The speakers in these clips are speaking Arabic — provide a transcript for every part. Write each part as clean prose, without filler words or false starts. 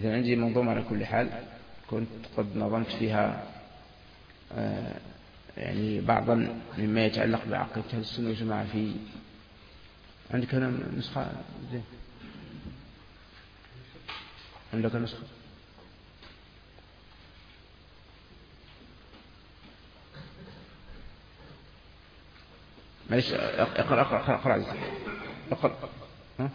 إذا عندي منظومة على كل حال كنت قد نظمت فيها يعني بعضا مما يتعلق بعقيدة أهل السنة والجماعة. في عندك هنا نسخة زين؟ عندك نسخة؟ معلش اقرأ ها؟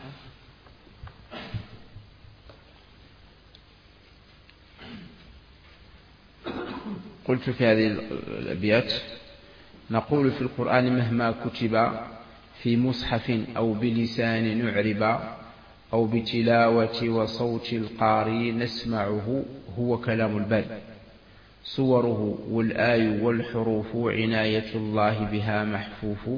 قلت في هذه الأبيات: نقول في القرآن مهما كتب في مصحف أو بلسان نعرب أو بتلاوة وصوت القاري نسمعه هو كلام الباري، صوره والآي والحروف عناية الله بها محفوف،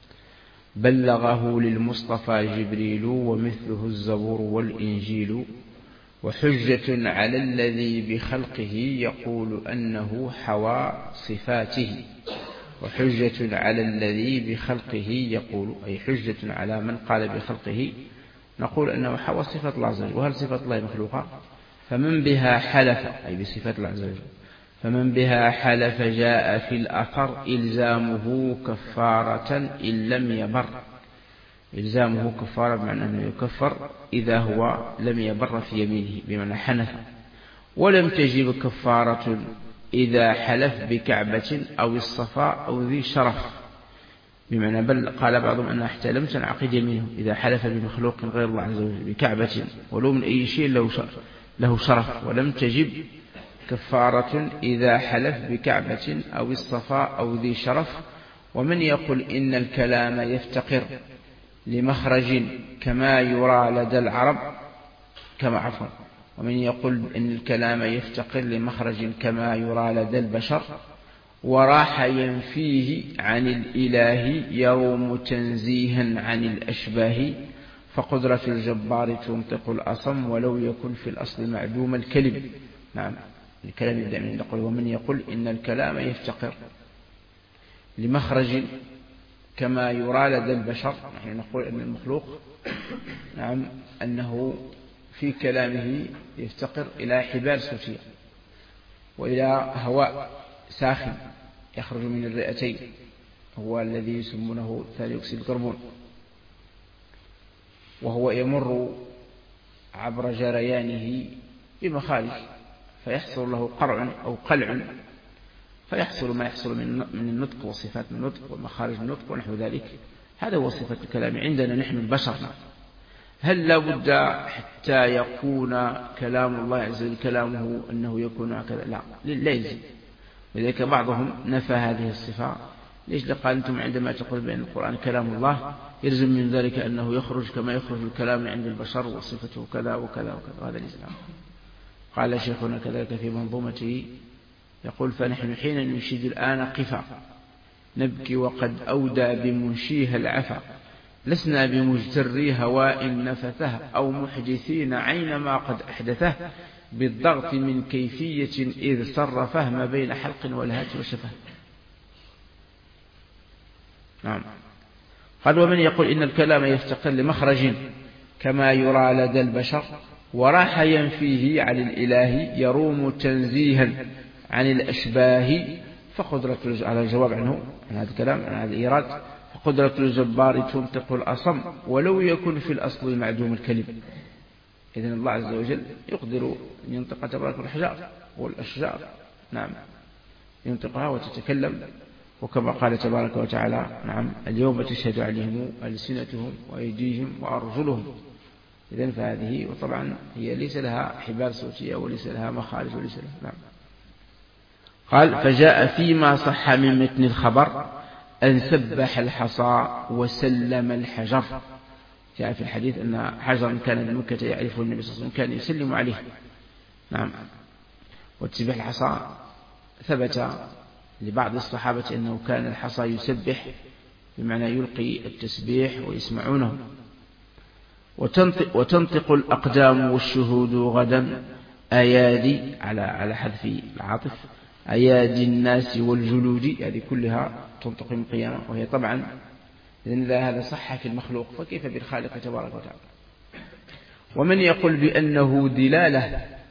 بلغه للمصطفى جبريل ومثله الزبور والإنجيل، وحجة على الذي بخلقه يقول أنه حوى صفاته. وحجة على الذي بخلقه يقول، أي حجة على من قال بخلقه، نقول أنه حوى صفة الله عز وجل. وهل صفة الله مخلوقة؟ فمن بها حلف، أي بصفة الله عز وجل، فمن بها حلف جاء في الأثر إلزامه كفارة إن لم يبر. إلزامه كفارة بمعنى أنه يكفر إذا هو لم يبر في يمينه بمعنى حنث. ولم تجب كفارة إذا حلف بكعبة أو الصفاء أو ذي شرف، بمعنى بل قال بعضهم أنها حتى لم تنعقد يمينه إذا حلف بمخلوق غير الله عز وجل بكعبة ولو من أي شيء له شرف. ولم تجب كفارة إذا حلف بكعبة أو الصفاء أو ذي شرف. ومن يقول إن الكلام يفتقر لمخرج كما يرى لدى العرب ومن يقول إن الكلام يفتقر لمخرج كما يرى لدى البشر، وراح ينفيه عن الإله يروم تنزيها عن الأشباه، فقدرة الجبار تنطق الأصم ولو يكن في الأصل معدوم الكلم. نعم، الكلام يبدأ من نقول ومن يقول إن الكلام يفتقر لمخرج كما يرى لدى البشر، نحن نقول أن المخلوق نعم أنه في كلامه يفتقر إلى حبال صوتية وإلى هواء ساخن يخرج من الرئتين، هو الذي يسمونه ثاني أكسيد الكربون، وهو يمر عبر جريانه بمخارج فيحصل له قرع أو قلع، فيحصل ما يحصل من النطق وصفات النطق ومخارج النطق ونحو ذلك. هذا هو صفة الكلام عندنا نحن البشر. هل لابد حتى يكون كلام الله عز وجل كلامه أنه يكون هكذا؟ لا يلزم. لذلك بعضهم نفى هذه الصفة. ليش؟ قال أنتم عندما تقول بأن القرآن كلام الله يلزم من ذلك أنه يخرج كما يخرج الكلام عند البشر وصفته كذا وكذا وكذا، وهذا الإسلام. قال شيخنا كذلك في منظومته يقول: فنحن حين نشيد الآن قفا نبكي وقد أودى بمنشيها العفا، لسنا بمجتري هواء نفثه أو محدثين عين ما قد أحدثه، بالضغط من كيفية إذ صرفه ما بين حلق والهات وشفه. نعم. قال: ومن يقول إن الكلام يفتقر لمخرج كما يرى لدى البشر، وراح ينفيه عن الإله يروم تنزيها عن الأشباه، فقدرة على الجواب عنه عن هذا الكلام عن هذا الإيراد، فقدرة الجبار تنطق الأصم ولو يكن في الأصل معدوم الكلم. إذن الله عز وجل يقدر أن ينطق تبارك الأحجار والأشجار، نعم، ينطقها وتتكلم، وكما قال تبارك وتعالى: نعم، اليوم تشهد عليهم ألسنتهم وأيديهم وأرجلهم. إذن فهذه، وطبعا هي ليس لها حبال صوتية وليس لها مخارج وليس لها، نعم. قال: فجاء فيما صح من متن الخبر أن سبح الحصى وسلم الحجر. جاء في الحديث أن حجرا كان من مكة يعرفه النبي صلى الله عليه وسلم كان يسلم عليه، نعم. وتسبح الحصى ثبت لبعض الصحابة أنه كان الحصى يسبح بمعنى يلقي التسبيح ويسمعونه. وتنطق الأقدام والشهود غدا أيادي، على حذف العاطف، أيادي الناس والجلود، هذه كلها تنطق من قيامة، وهي طبعا إذن هذا صح في المخلوق فكيف بالخالق تبارك وتعالى. ومن يقول بأنه دلالة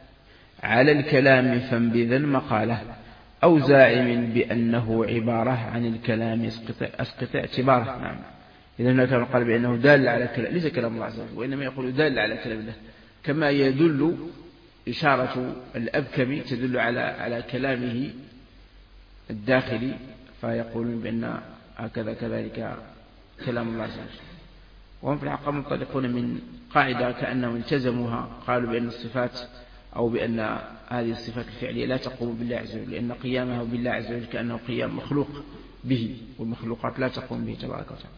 على الكلام فانبذا مقاله أو زاعم بأنه عبارة عن الكلام أسقط اعتباره. نعم. إذا هناك من قال بأنه دال على كلام ليس كلام الله عز وجل، وإنما يقول دال على كلام الله، كما يدل إشارة الأبكم تدل على كلامه الداخلي، فيقولون بأن هكذا كذلك كلام الله عز وجل. وهم في الحقيقة منطلقون من قاعدة كأنهم التزموها، قالوا بأن الصفات أو بأن هذه الصفات الفعلية لا تقوم بالله عز وجل، لأن قيامه بالله عز وجل كأنه قيام مخلوق به، والمخلوقات لا تقوم به تبارك وتعالى.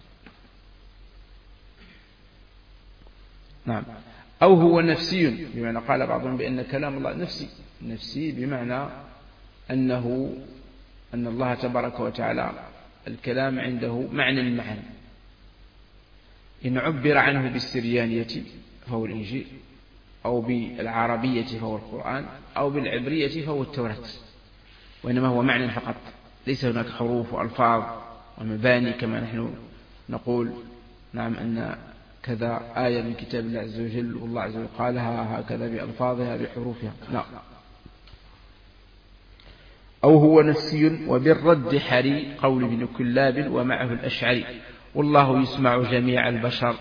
نعم. أو هو نفسي، بمعنى قال بعضهم بأن كلام الله نفسي بمعنى أن الله تبارك وتعالى الكلام عنده معنى المعنى، إن عبر عنه بالسريانية فهو الإنجيل، أو بالعربية فهو القرآن، أو بالعبرية فهو التوراة، وإنما هو معنى فقط، ليس هناك حروف وألفاظ ومباني كما نحن نقول. نعم، أن كذا آية من كتاب الله عز وجل والله عز وجل قالها هكذا بألفاظها بحروفها، لا. أو هو نفسي، وبالرد حري قول ابن كلاب ومعه الأشعري، والله يسمع جميع البشر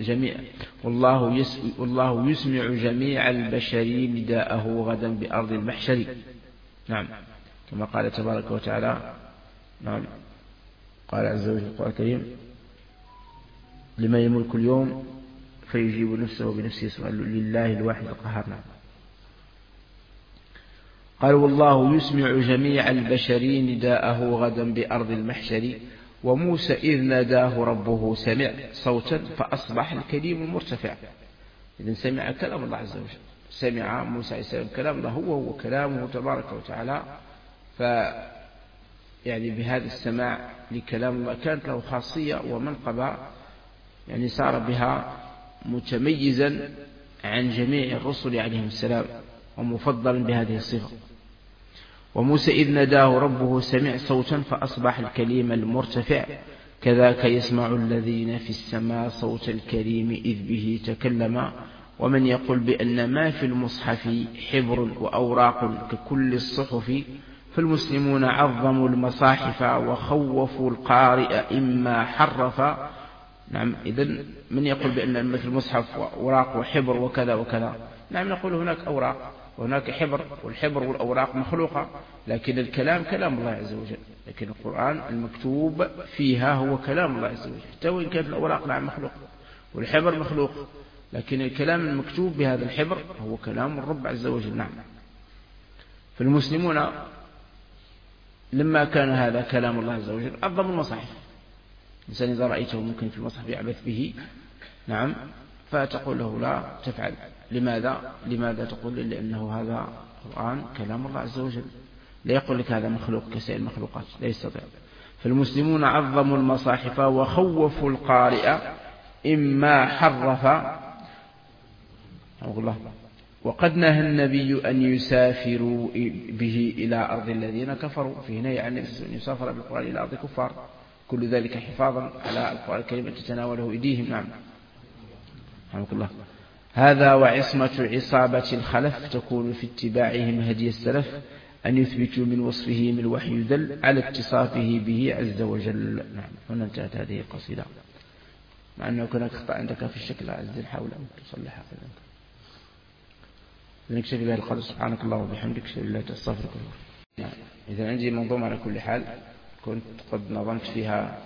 والله يسمع جميع البشر نداءه غدا بأرض المحشر. نعم، كما قال تبارك وتعالى. نعم، قال عز وجل القرآن الكريم: لمن يملك اليوم فيجيب نفسه بنفسه سؤال لله الواحد القهار. نعم. قال: والله يسمع جميع البشر نداءه غدا بأرض المحشر، وموسى إذ ناداه ربه سمع صوتا فأصبح الكليم المرتفع. إذن سمع كلام الله عز وجل، سمع موسى عليه السلام كلام الله، هو كلامه تبارك وتعالى. يعني بهذا السماع لكلام الله كانت له خاصية ومنقبة، يعني صار بها متميزا عن جميع الرسل عليهم السلام، ومفضلا بهذه الصفة. وموسى إذ ناداه ربه سمع صوتا فأصبح الكليم المرتفع، كذاك يسمع الذين في السماء صوت الكريم إذ به تكلم. ومن يقول بأن ما في المصحف حبر وأوراق ككل الصحف، فالمسلمون عظموا المصاحف وخوفوا القارئ إما حرف. نعم، إذن من يقول بأن ما في المصحف وأوراق وحبر وكذا وكذا، نعم نقول هناك أوراق وهناك حبر، والحبر والأوراق مخلوقة، لكن الكلام كلام الله عز وجل، لكن القرآن المكتوب فيها هو كلام الله عز وجل، حتى وإن كانت الأوراق نعم مخلوق والحبر مخلوق، لكن الكلام المكتوب بهذا الحبر هو كلام الرب عز وجل. نعم. فالمسلمون لما كان هذا كلام الله عز وجل عظموا المصاحف. الإنسان إذا رأيته ممكن في المصحف يعبث به، نعم، فتقول له لا تفعل. لماذا تقول؟ لأنه هذا القرآن كلام الله عز وجل، لا يقول لك هذا مخلوق كسائر المخلوقات، لا يستطيع. فالمسلمون عظموا المصاحف وخوفوا القارئ إما حرف. الله. وقد نهى النبي أن يسافروا به إلى أرض الذين كفروا، في نهي عن أن يسافر بالقرآن إلى أرض كفار، كل ذلك حفاظا على القرآن الكريم تتناوله إيديهم. نعم. رحمك الله. هذا وعصمة عصابة الخلف تكون في اتباعهم هدي السلف، أن يثبتوا من وصفهم الوحي يدل على اتصافه به عز وجل. نعم. هنا انتهت هذه القصيدة، مع أنه هناك خطأ عندك في الشكل عز، حاول أن تصلحها. نكتفي بها القدر. سبحانك الله وبحمدك، أشهد أن لا إله إلا أنت أستغفرك. نعم. إذا عندي منظومة على كل حال كنت قد نظمت فيها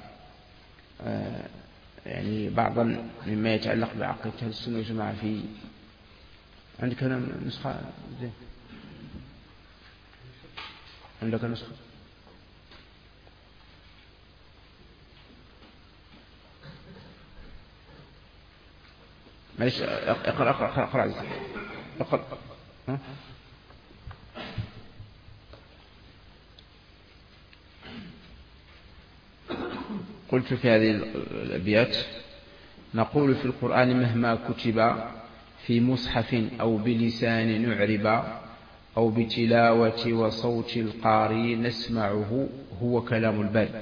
يعني بعضا مما يتعلق بعقيدة أهل السنة والجماعة. في عندك هنا نسخة زين؟ عندك نسخة؟ معلش، اقرأ عزيزي، اقرأ. قلت في هذه الأبيات: نقول في القرآن مهما كتب في مصحف أو بلسان نعرب أو بتلاوة وصوت القارئ نسمعه، هو كلام الباري،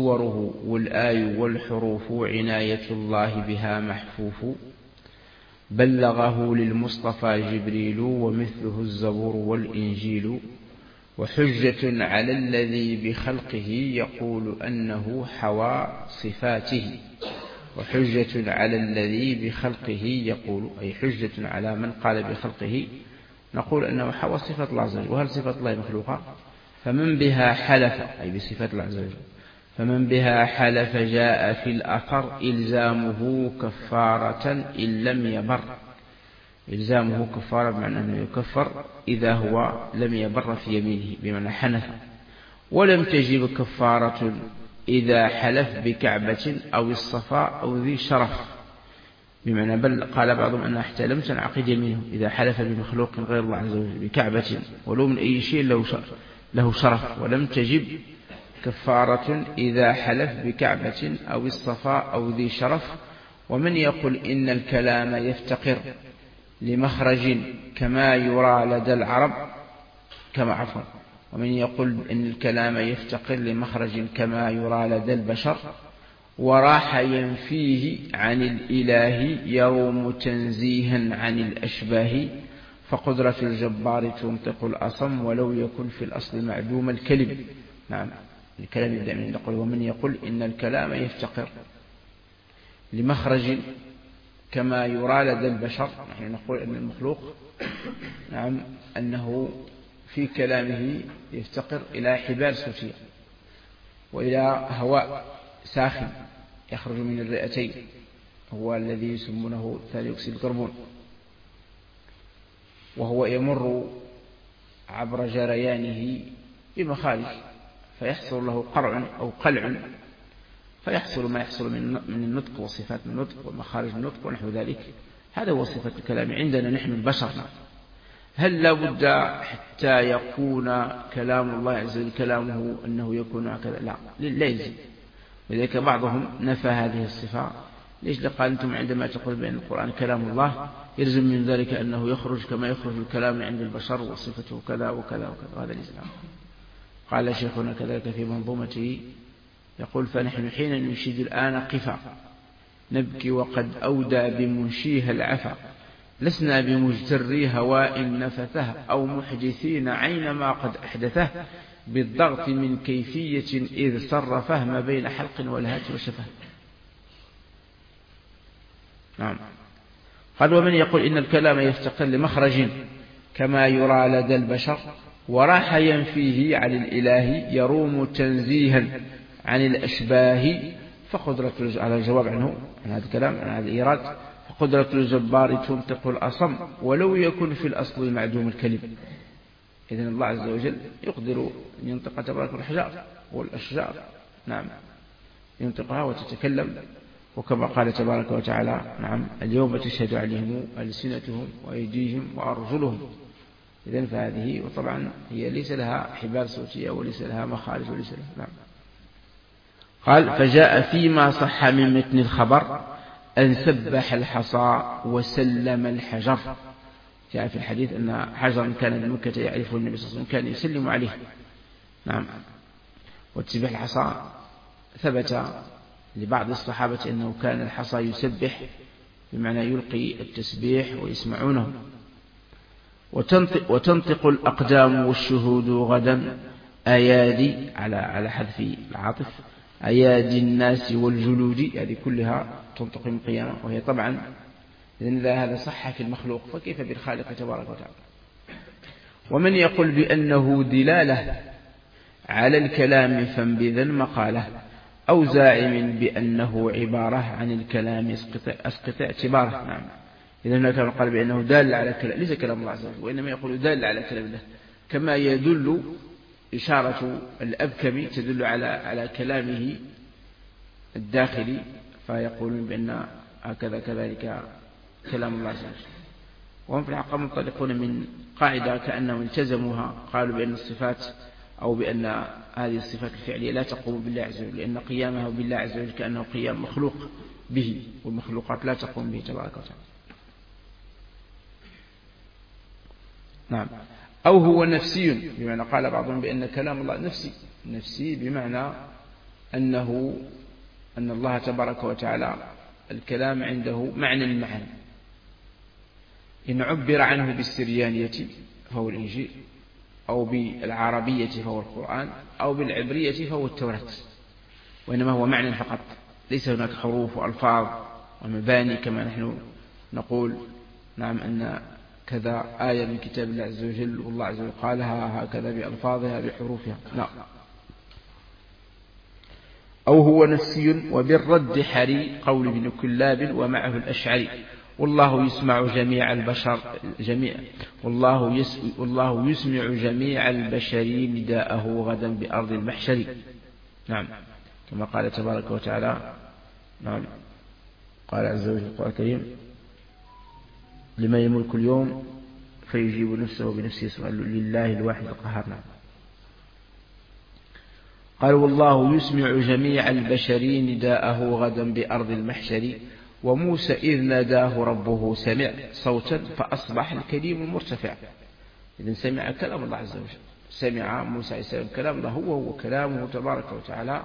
صوره والآي والحروف عناية الله بها محفوف، بلغه للمصطفى جبريل ومثله الزبور والإنجيل وحجة على الذي بخلقه يقول أنه حوى صفاته. وحجة على الذي بخلقه يقول، أي حجة على من قال بخلقه، نقول أنه حوى صفة الله عز وجل. وهل صفة الله مخلوقة؟ فمن بها حلف، أي بصفات الله عز وجل، فمن بها حلف جاء في الأثر إلزامه كفارة إن لم يبر. إلزامه كفارة بمعنى أنه يكفر إذا هو لم يبر في يمينه بمعنى حنث. ولم تجب كفارة إذا حلف بكعبة أو الصفاء أو ذي شرف، بمعنى بل قال بعضهم أنها حتى لم تنعقد يمينه إذا حلف بمخلوق غير الله عز وجل بكعبة ولو من أي شيء له شرف. ولم تجب كفارة إذا حلف بكعبة أو الصفاء أو ذي شرف. ومن يقول إن الكلام يفتقر لمخرج كما يرى لدى العرب ومن يقول إن الكلام يفتقر لمخرج كما يرى لدى البشر وراح ينفيه عن الإله يروم تنزيها عن الأشباه فقدرة الجبار تنطق الأصم ولو يكن في الأصل معدوم الكلم. نعم، الكلام يبدأ من نقول ومن يقول إن الكلام يفتقر لمخرج كما يرى لدى البشر. نحن نقول أن المخلوق نعم أنه في كلامه يفتقر إلى حبال صوتية وإلى هواء ساخن يخرج من الرئتين، هو الذي يسمونه ثاني أكسيد الكربون، وهو يمر عبر جريانه بمخارج فيحصل له قرع أو قلع فيحصل ما يحصل من النطق وصفات النطق ومخارج النطق ونحو ذلك. هذا هو صفة الكلام عندنا نحن البشر. هل لا بد حتى يكون كلام الله عز وجل كلامه أنه يكون هكذا؟ لا يلزم. ولذلك بعضهم نفى هذه الصفة. ليش؟ قال أنتم عندما تقول بأن القرآن كلام الله يلزم من ذلك أنه يخرج كما يخرج الكلام عند البشر وصفته كذا وكذا وكذا. هذا الإسلام. قال شيخنا كذلك في منظومته يقول فنحن حين ننشد الآن قفا نبكي وقد أودى بمنشيها العفا لسنا بمجتري هواء نفثه أو محدثين عين ما قد أحدثه بالضغط من كيفية إذ صرفه ما بين حلق والهات وشفه. نعم. قال ومن يقول إن الكلام يفتقر لمخرج كما يرى لدى البشر وراح ينفيه عن الإله يروم تنزيها عن الأشباه فقدرة على الجواب عنه عن هذا الكلام عن هذا الإيراد فقدرة الجبار تنطق الأصم ولو يكن في الأصل معدوم الكلم. إذن الله عز وجل يقدر أن ينطق تبارك الأحجار والأشجار نعم ينطقها وتتكلم، وكما قال تبارك وتعالى نعم اليوم تشهد عليهم ألسنتهم وأيديهم وأرجلهم. إذن فهذه وطبعا هي ليس لها حبال صوتية وليس لها مخارج وليس لها نعم. قال فجاء فيما صح من متن الخبر أن سبح الحصى وسلم الحجر. جاء في الحديث أن حجرا كان بمكة يعرفه النبي صلى الله عليه وسلم كان يسلم عليه نعم. وتسبح الحصى ثبت لبعض الصحابة أنه كان الحصى يسبح بمعنى يلقي التسبيح ويسمعونه. وتنطق الأقدام والشهود غدا أيادي على حذف العاطف أيادي الناس والجلود هذه كلها تنطق من قيامة وهي طبعا إذن إذا هذا صح في المخلوق فكيف بالخالق تبارك وتعالى. ومن يقول بأنه دلالة على الكلام فانبذ المقالة أو زاعم بأنه عبارة عن الكلام أسقط اعتباره. نعم. إذا هناك من قال بأنه دال على الكلام ليس كلام الله عز وجل وإنما يقول دال على كلام الله كما يدل إشارة الأبكم تدل على كلامه الداخلي فيقولون بأن هكذا كذلك كلام الله عز وجل. وهم في الحقيقة منطلقون من قاعدة كأنهم التزموها قالوا بأن الصفات أو بأن هذه الصفات الفعلية لا تقوم بالله عز وجل لأن قيامها بالله عز وجل كأنه قيام مخلوق به والمخلوقات لا تقوم به تبارك وتعالى. نعم. أو هو نفسي بمعنى قال بعضهم بأن كلام الله نفسي بمعنى أن الله تبارك وتعالى الكلام عنده معنى المعاني إن عبر عنه بالسريانية فهو الإنجيل، أو بالعربية فهو القرآن، أو بالعبرية فهو التوراة، وإنما هو معنى فقط، ليس هناك حروف وألفاظ ومباني كما نحن نقول نعم أن كذا آية من كتاب الله عز وجل والله عز وجل قالها هكذا بألفاظها بحروفها، لا. أو هو نفسي. وبالرد حري قول ابن كلاب ومعه الأشعري والله يسمع جميع البشر والله يسمع جميع البشر نداءه غدا بأرض المحشر. نعم كما قال تبارك وتعالى. نعم قال عز وجل القرآن الكريم لمن الملك اليوم فيجيب نفسه بنفسه يسأل لله الواحد القهار. نعم قال والله يسمع جميع البشر نداءه غدا بأرض المحشر. وموسى إذ ناداه ربه سمع صوتا فأصبح الكليم مرتفع. إذن سمع كلام الله عز وجل، سمع موسى عليه السلام كلام الله هو كلامه تبارك وتعالى.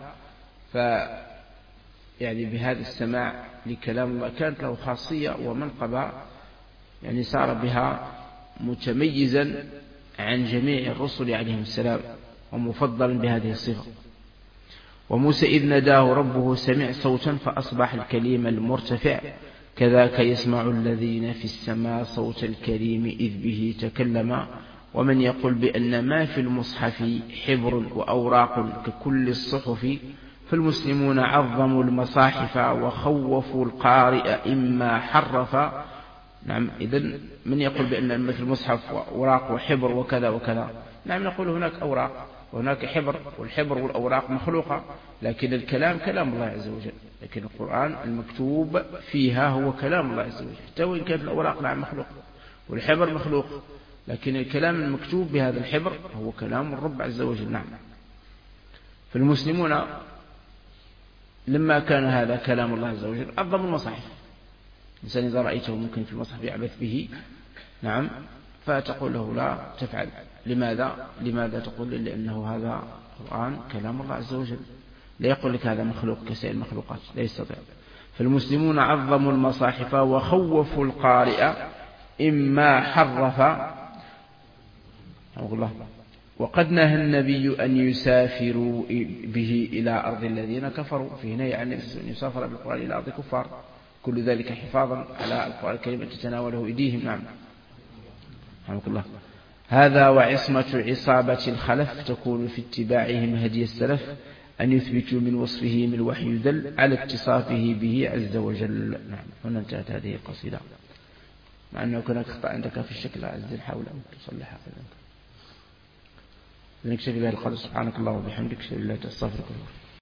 يعني بهذا السماع لكلام الله كانت له خاصية ومنقبة، يعني صار بها متميزا عن جميع الرسل عليهم السلام ومفضلا بهذه الصفة. وموسى إذ ناداه ربه سمع صوتا فأصبح الكليم المرتفع كذاك يسمع الذين في السماء صوت الكريم إذ به تكلم. ومن يقول بأن ما في المصحف حبر وأوراق ككل الصحف فالمسلمون عظموا المصاحف وخوفوا القارئ إما حرف. نعم إذن من يقول بأن ما في المصحف وأوراق وحبر وكذا وكذا، نعم نقول هناك أوراق وهناك حبر، والحبر والأوراق مخلوقة، لكن الكلام كلام الله عز وجل، لكن القرآن المكتوب فيها هو كلام الله عز وجل، حتى وإن كانت الأوراق نعم مخلوق والحبر مخلوق، لكن الكلام المكتوب بهذا الحبر هو كلام الرب عز وجل. نعم فالمسلمون لما كان هذا كلام الله عز وجل عظموا المصاحف. الإنسان إذا رأيته ممكن في المصحف يعبث به نعم فتقول له لا تفعل. لماذا تقول؟ لأنه هذا القرآن كلام الله عز وجل، لا يقول لك هذا مخلوق كسائر المخلوقات، لا يستطيع. فالمسلمون عظموا المصاحف وخوفوا القارئ إما حرف. الله وقد نهى النبي أن يسافروا به إلى أرض الذين كفروا، فيه نهي عن أن يسافر بالقرآن إلى أرض كفار، كل ذلك حفاظا على القرآن الكريم أن تتناوله أيديهم. نعم رحمك الله. هذا وعصمة عصابة الخلف تكون في اتباعهم هدي السلف أن يثبتوا من وصفه من الوحي يدل على اتصافه به عز وجل. نعم هنا انتهت هذه القصيدة، مع أنه هناك خطأ عندك في الشكل عز حاول أن تصلحها نكتفي بهذا القدر. سبحانك الله وبحمدك أشهد أن لا إله إلا أنت أستغفرك.